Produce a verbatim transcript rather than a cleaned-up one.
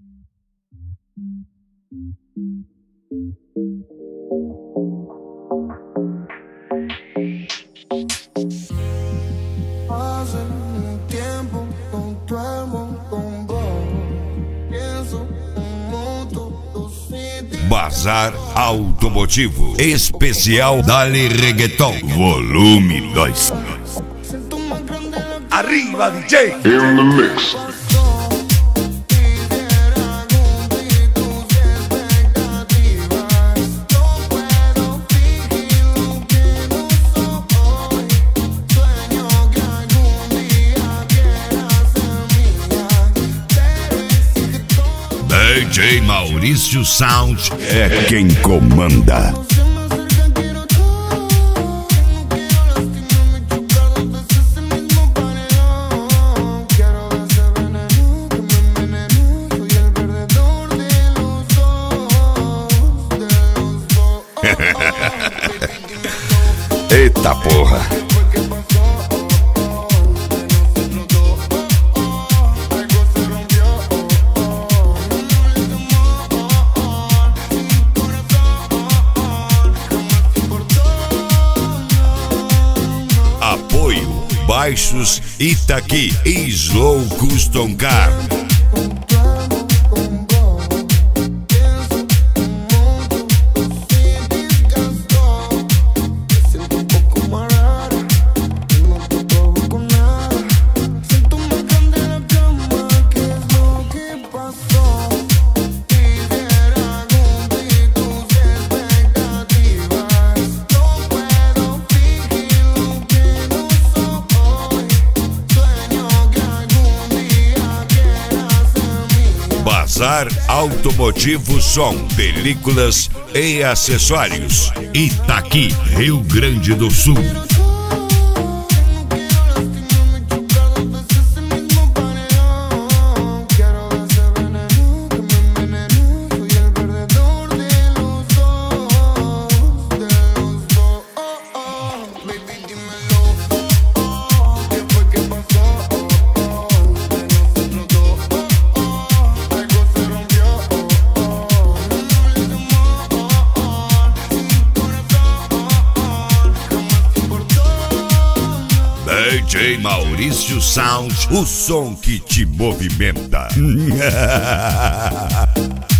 Hace un tiempo no duermo con vos. Pienso en moto, Bazar Automotivo Especial Dali Reggaeton Volume dois. Arriba D J In the mix. D J Maurício Sound é quem comanda. Eita porra! Apoio Baixos Itaqui e Slow Custom Car. Bazar Automotivo Som, películas e acessórios. Itaqui, Rio Grande do Sul. D J Maurício Sound, o som que te movimenta.